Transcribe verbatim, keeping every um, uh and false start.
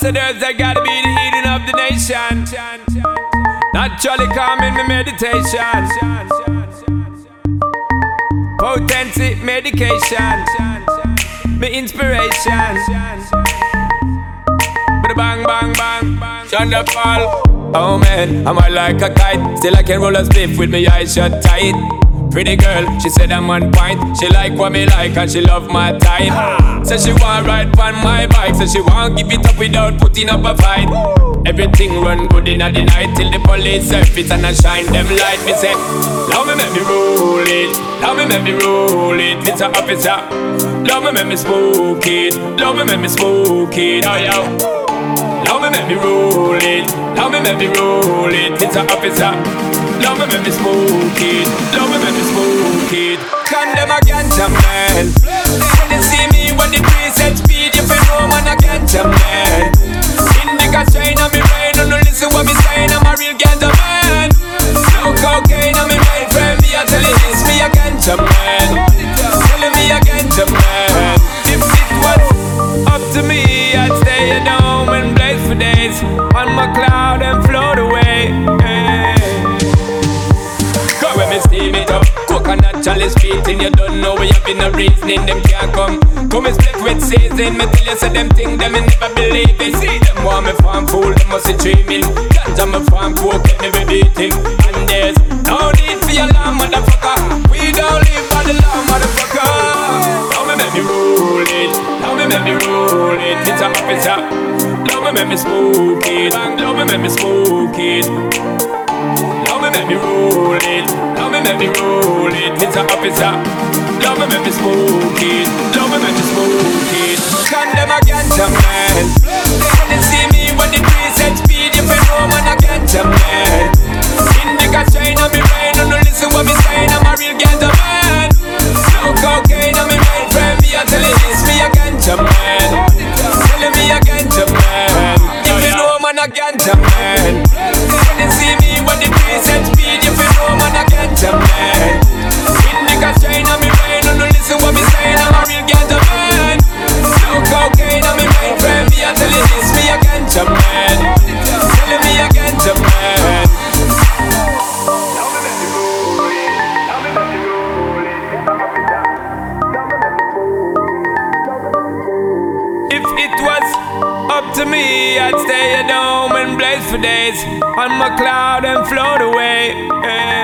said herbs, I gotta be the healing of the nation. Naturally calming my meditation. Potency medication. My inspiration. Bang, bang, bang, bang. Shonda Paul. Oh man, I'm high like a kite. Still I can roll a spliff with my eyes shut tight. Pretty girl, she said I'm on point. She like what me like and she love my type. Said she want ride on my bike. Said she want give it up without putting up a fight. Everything run good in the night till the police surface and I shine them light. Me say, love me make me roll it. Love me make me roll it. Mister Officer. Love me make me smoke it. Love me make me smoke it. Oh yo. Love me make me roll it. Love me make me roll it. Mister Officer. Love me make me smoke it. Love me make me smoke it. Condemn a ganja man. When they see me when the preset speed, you feel no man a ganja man. Indica strain on me brain, don't listen what me saying. I'm a real ganja man. No cocaine on me mind, friend. Me I tell you this, me a ganja man. Telling me a ganja man. If it was up to me, I'd stay at home and blaze for days on my cloud and float away. Hey. Go when me steam it up, coconut chalice beating. You don't know where you've been a reasoning, them can't come. Come and split with season, me tell you say them thing, them me never believe it. See them want me farm fool, them must be dreaming. Ganja me farm coke, get me be beating. And there's no need for your alarm, motherfucker. We don't live by the law, motherfucker. Now me make me roll it, now me make me roll it. Mister Officer, now me make me smoke it, now me make me smoke it. Now me make me roll it, now me make me roll it. Mister Officer, now me make me smoke it, now me make me smoke it. Condemn a ganja man. When they see me when the preset speed, you feel no man a ganja man. Indica strain on me brain, don't listen what me saying. I'm a real ganja man. No cocaine on me mind, friend. Me I tell you this, me a ganja man. Telling me a ganja man. You feel no man a ganja man. When they see me when the preset speed, you feel no man a ganja man. Indica strain on me brain, don't listen what me saying. I'm a real ganja man. No cocaine on me mind, friend. Me I tell you this, me a ganja man. Telling me a ganja man. If it was up to me, I'd stay at home and blaze for days on my cloud and float away. Yeah.